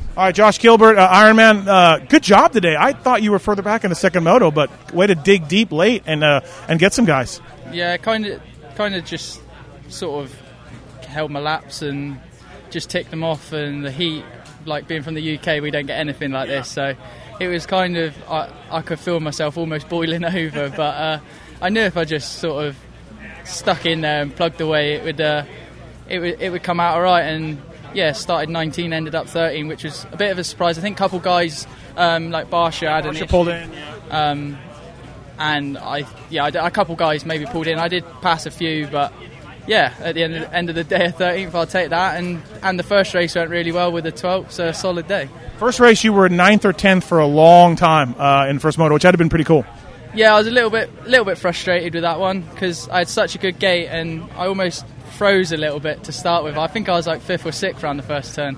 All right, Josh Gilbert, Ironman, good job today. I thought you were further back in the second moto, but way to dig deep late and get some guys. Yeah, kind of just sort of held my laps and just ticked them off. And the heat, like being from the UK, we don't get anything like this, so it was kind of I could feel myself almost boiling over. But I knew if I just sort of stuck in there and plugged away, it would come out all right. And yeah, started 19, ended up 13, which was a bit of a surprise. I think a couple guys like Barsha had an issue. Pulled in, and a couple guys maybe pulled in. I did pass a few, but yeah, at the end of the day, 13th, I'll take that. And the first race went really well with the 12th, so a solid day. First race, you were 9th or 10th for a long time in the first moto, which had to have been pretty cool. Yeah, I was a little bit frustrated with that one because I had such a good gate and I almost froze a little bit to start with. I think I was like 5th or 6th around the first turn.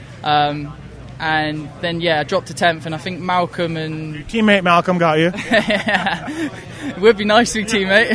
And then, I dropped to 10th, and I think Malcolm and... Your teammate Malcolm got you. It would be nice to be teammate.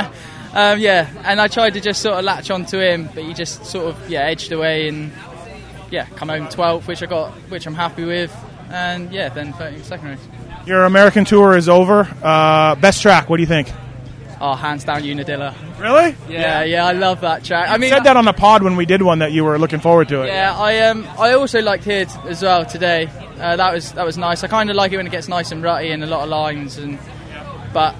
And I tried to just sort of latch onto him, but he just sort of, edged away and, come home 12th, which I'm happy with. And, then 13th second race. Your American tour is over. Best track, what do you think? Oh, hands down, Unadilla. Really? Yeah, I love that track. I mean, you said that on the pod when we did one that you were looking forward to it. Yeah, I also liked here as well today. That was nice. I kind of like it when it gets nice and rutty and a lot of lines. But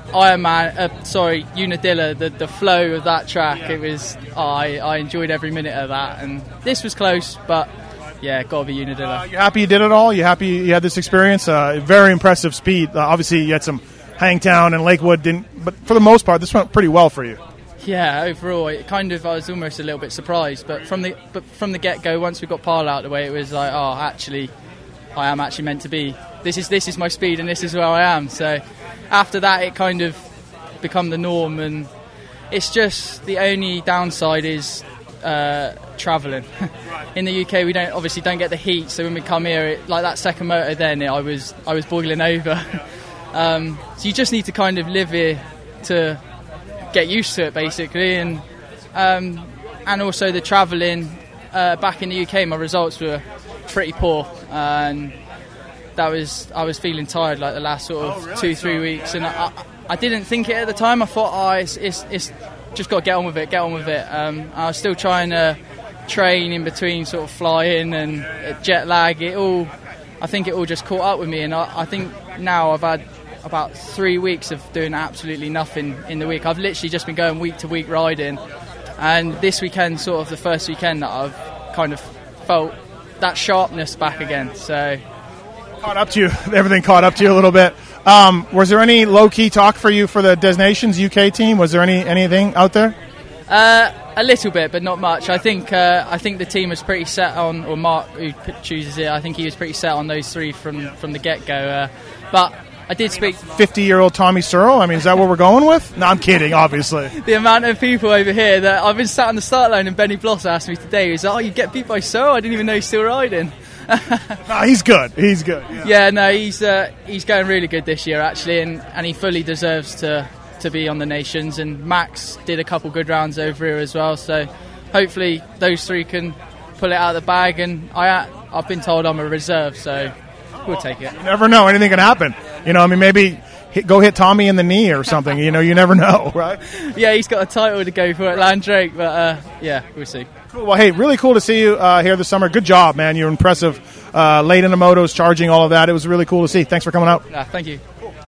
Unadilla, the flow of that track, it was. I enjoyed every minute of that, and this was close, but. Yeah, gotta be Unadilla. You happy you did it all? You happy you had this experience? Very impressive speed. Obviously, you had some Hangtown and Lakewood didn't, but for the most part, this went pretty well for you. Yeah, overall, I was almost a little bit surprised, but from the get-go, once we got Parle out of the way, it was like, I am actually meant to be. This is my speed, and this is where I am. So after that, it kind of become the norm, and it's just the only downside is travelling. In the UK, we don't get the heat, so when we come here, like that second motor, then I was boiling over. So you just need to kind of live here to get used to it, basically, and also the travelling back in the UK, my results were pretty poor, and I was feeling tired like the last sort of 2-3 weeks, and I didn't think it at the time. I thought, it's just got to get on with it. I was still trying to train in between sort of flying and jet lag. I think it all just caught up with me, and I think now I've had about 3 weeks of doing absolutely nothing in the week. I've literally just been going week to week riding, and this weekend, sort of the first weekend that I've kind of felt that sharpness back again. So caught up to you. Everything caught up to you a little bit. Was there any low-key talk for you for the Des Nations UK team? Was there anything out there? A little bit, but not much. I think the team was pretty set on, or Mark, who chooses it, I think he was pretty set on those three from the get-go. But I did speak... 50-year-old Tommy Searle? I mean, is that what we're going with? No, I'm kidding, obviously. The amount of people over here that I've been sat on the start line, and Benny Bloss asked me today, he was like, you get beat by Searle? I didn't even know he's still riding. No, he's good. Yeah, no, he's going really good this year, actually, and he fully deserves to be on the Nations, and Max did a couple good rounds over here as well, so hopefully those three can pull it out of the bag, and I've been told I'm a reserve, so we'll take it. You never know, anything can happen. Maybe go hit Tommy in the knee or something, you never know, right? Yeah, he's got a title to go for at Landrake, but we'll see. Cool. Well, hey, really cool to see you here this summer. Good job, man. You're impressive. Late in the motos, charging, all of that. It was really cool to see. Thanks for coming out. Thank you.